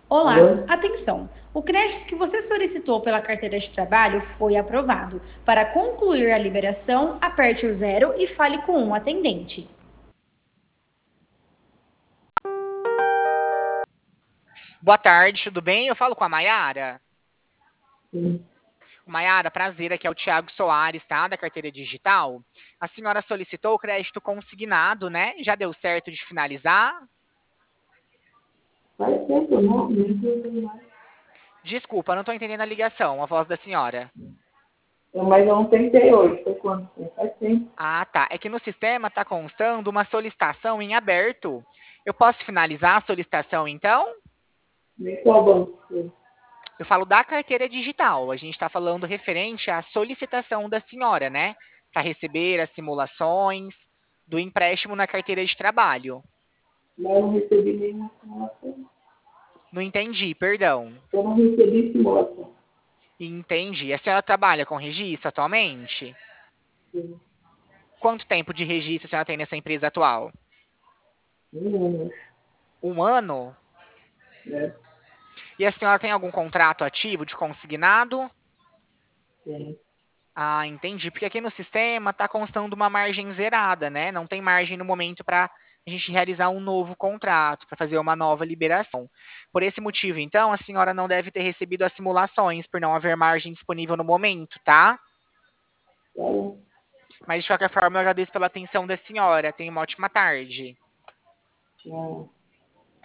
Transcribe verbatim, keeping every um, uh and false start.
Olá, Alô? atenção! O crédito que você solicitou pela carteira de trabalho foi aprovado. Para concluir a liberação, aperte o zero e fale com um atendente. Boa tarde, tudo bem? Eu falo com a Maiara. Sim. Maiara, prazer, aqui é o Thiago Soares, tá? Da carteira digital. A senhora solicitou o crédito consignado, né? Já deu certo de finalizar? Faz tempo, não? Nem sei mais. Desculpa, não tô entendendo a ligação, a voz da senhora. Eu, mas eu não tentei hoje. Foi quando? Faz tempo. Ah, tá. É que no sistema tá constando uma solicitação em aberto. Eu posso finalizar a solicitação, então? Nem qual banco foi. Eu falo da carteira digital. A gente está falando referente à solicitação da senhora, né? Para receber as simulações do empréstimo na carteira de trabalho. Mas eu não recebi nenhuma simulação. Não entendi, perdão. Eu não recebi simulação. Entendi. A senhora trabalha com registro atualmente? Sim. Quanto tempo de registro a senhora tem nessa empresa atual? Nenhuma, Um ano? né? E a senhora tem algum contrato ativo de consignado? Sim. Ah, entendi. Porque aqui no sistema está constando uma margem zerada, né? Não tem margem no momento para a gente realizar um novo contrato, para fazer uma nova liberação. Por esse motivo, então, a senhora não deve ter recebido as simulações, por não haver margem disponível no momento, tá? Tá bom. Mas de qualquer forma, eu agradeço pela atenção da senhora. Tenha uma ótima tarde. Tchau.